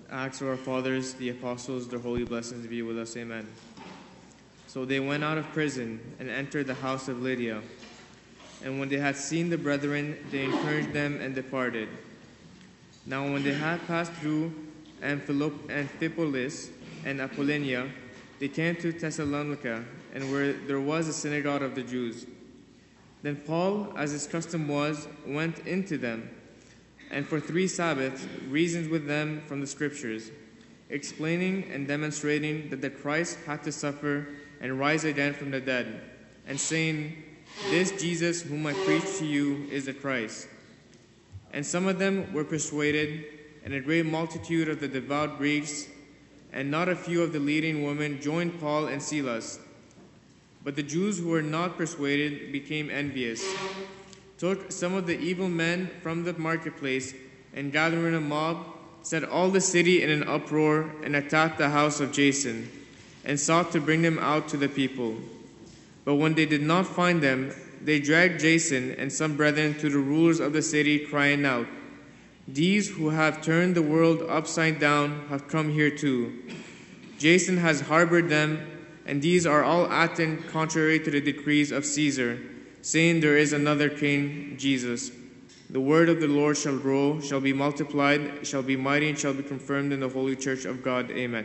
Acts of our fathers, the apostles, their holy blessings be with us. Amen. So they went out of prison and entered the house of Lydia. And when they had seen the brethren, they encouraged them and departed. Now when they had passed through Amphipolis and Apollonia, they came to Thessalonica, and where there was a synagogue of the Jews. Then Paul, as his custom was, went into them, and for 3 Sabbaths reasoned with them from the Scriptures, explaining and demonstrating that the Christ had to suffer and rise again from the dead, and saying, "This Jesus whom I preach to you is the Christ." And some of them were persuaded, and a great multitude of the devout Greeks, and not a few of the leading women joined Paul and Silas. But the Jews who were not persuaded became envious, took some of the evil men from the marketplace, and gathering a mob, set all the city in an uproar, and attacked the house of Jason, and sought to bring them out to the people. But when they did not find them, they dragged Jason and some brethren to the rulers of the city, crying out, "These who have turned the world upside down have come here too. Jason has harbored them, and these are all acting contrary to the decrees of Caesar, saying there is another king, Jesus. The word of the Lord shall grow, shall be multiplied, shall be mighty, and shall be confirmed in the holy church of God." Amen.